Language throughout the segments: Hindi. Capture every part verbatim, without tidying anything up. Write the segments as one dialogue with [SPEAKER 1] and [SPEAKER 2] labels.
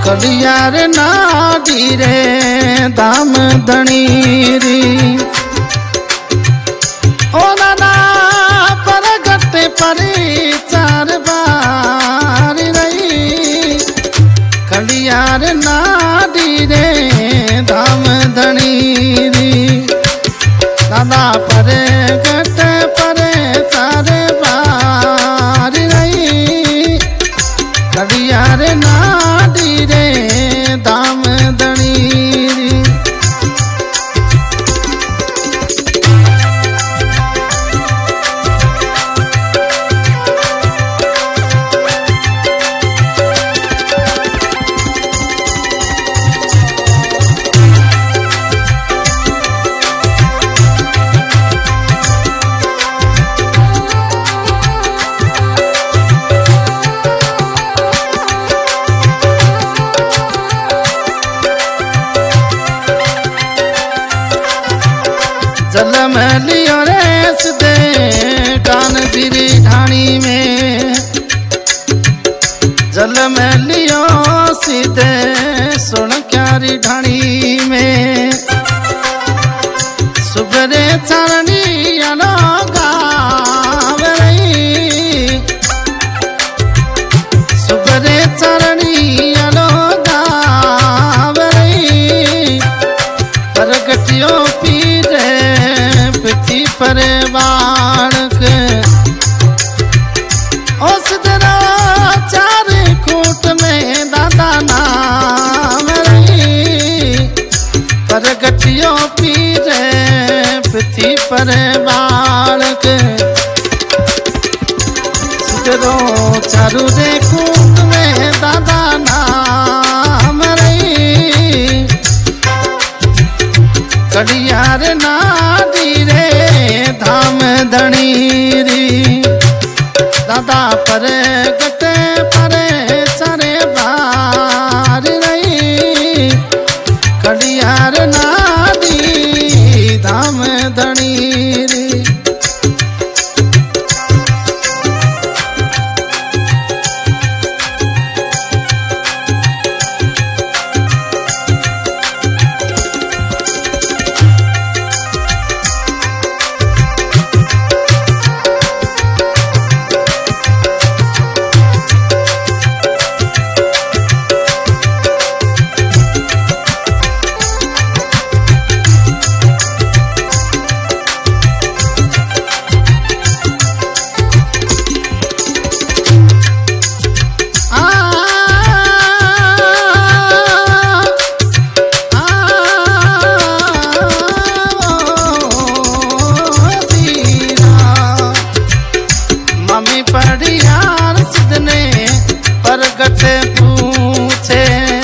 [SPEAKER 1] कलियार नाडी रे धाम धनी री ओ नाना परगट परी चार बार रही कलियार नाडी रे धाम धनी री दादा परगट परे चार बार रही कलियार नाडी रे धाम धनी री जल में लियो रे सदे कान गिरी ढाणी में जल में लियो सीधे सुन क्यारी ढाणी में सुबरे चरणी अनो गाव रही सुबरे चरणी अनो गाव रही परगटियो पीरे पति पर बाणक उस दरा चार खूट में दादा नाम रही परगटियो पीरे पति पर बाणक सुधरो चारू रे खूट में दादा नाम रही कलियार नाडी रे धाम धनी री दादा परे गटे परे चरे बार रही कलियार नाडी धाम धनी री परगट पूछे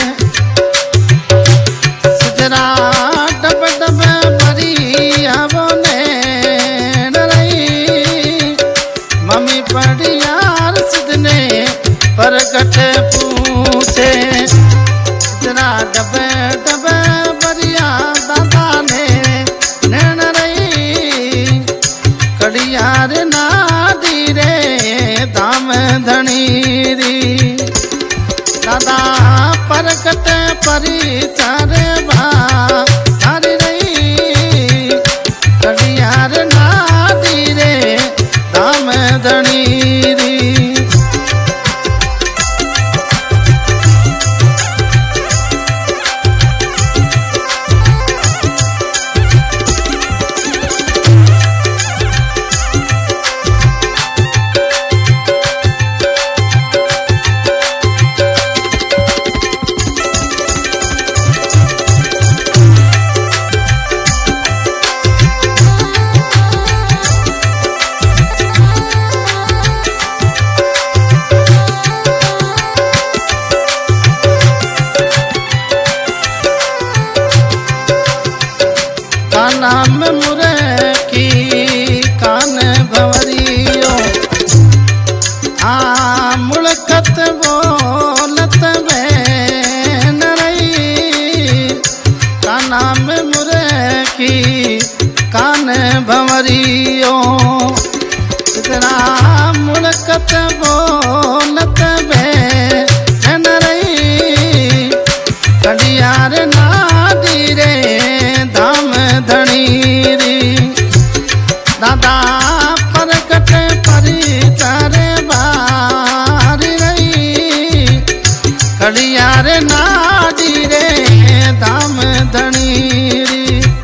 [SPEAKER 1] सुजरा डब डब भरी आवने रही मम्मी पड़ियार सिदने परगट पूछे सुजरा डब डब भरिया दादा ने नैन रही कड़ियार नाडी रे धाम धनी री दादा परगट परी चार बार रही कलियार नाडी रे धाम धनी री नाम मुरे की कान भवरियो आ मुड़कत बोलत में न रही का नाम मुरे की कान भवरियो इतना मुड़कत बोलत में न रही नाडी रे धाम धनी री।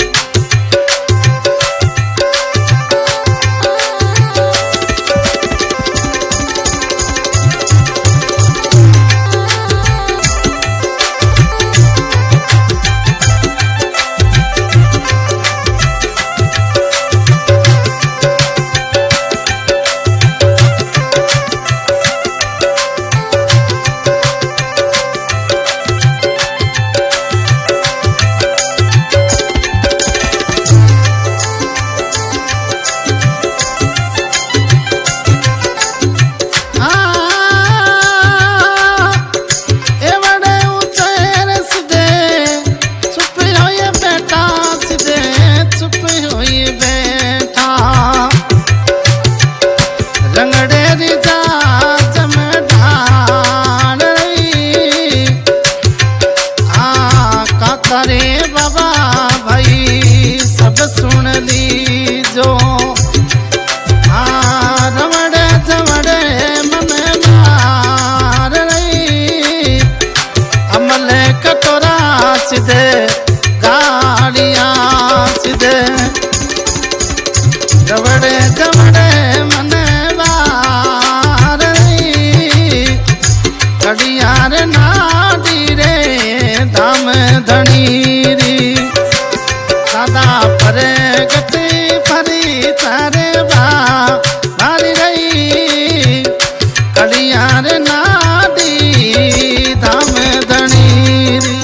[SPEAKER 1] सीधे गाड़ियां सीधे जवड़े जवड़े मने बार कड़ियां रे नाडी रे धाम धनी री। दादा परे गति फरी तारे बा मारी रही कड़ियां रे नाडी धाम धनी री।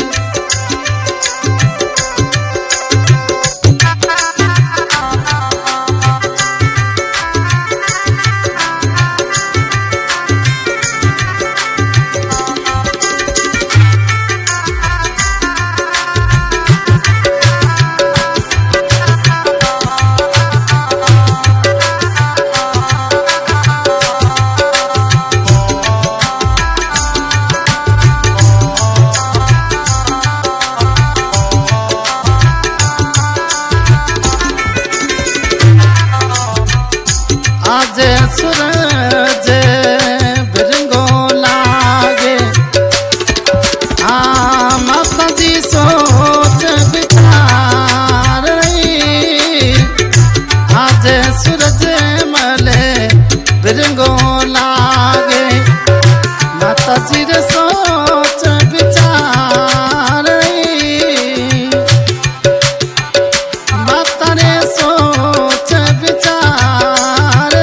[SPEAKER 1] आज सूरज बिरंगो लागे हाँ माता जी सोच विचार रही। आज सूरज मले बिरंगो लागे माता जी रे सोच विचार रही। माता रे सोच विचार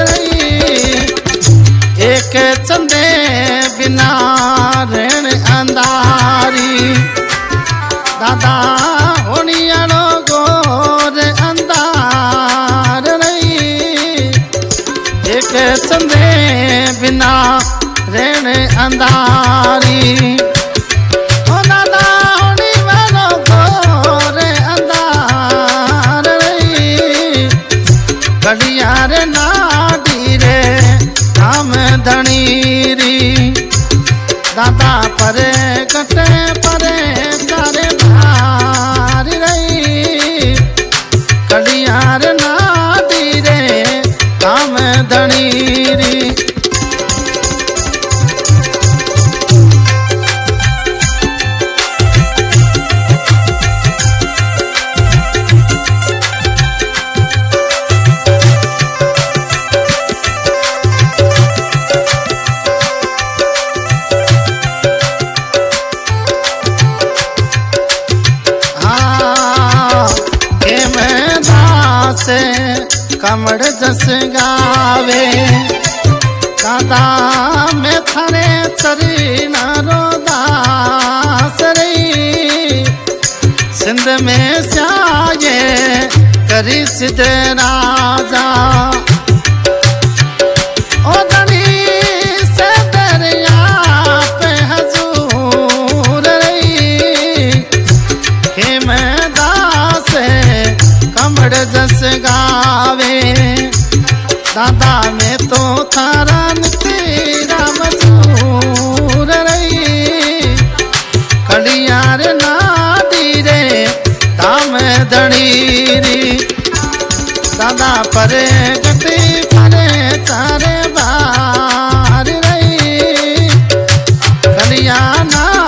[SPEAKER 1] एक चंदे बिना रेण अंधारी। दादा होनियानो गोर अंधार रही एक चंदे बिना रेण अंधारी। ओ दादा होनी वालो गोर अंधार रही कड़ियां रे नाडी रे धाम धनी री। दादा परे कटे परे तारे भारी रही कड़ियां रे नाडी रे धाम धनी री। कमड़ जस गावे दादा में थारे चरी नारो दास रही। सिंध में स्याये करी सिद्ध राजा ओ धनी से दरिया पे हजूर रही। खेम दास कमड़ जस गावे दादा में तो थारा तेरा मजूर रही कड़ियां रे नाडी रे धाम धनी री। दादा परे गति परे तारे बार रही कड़ियां ना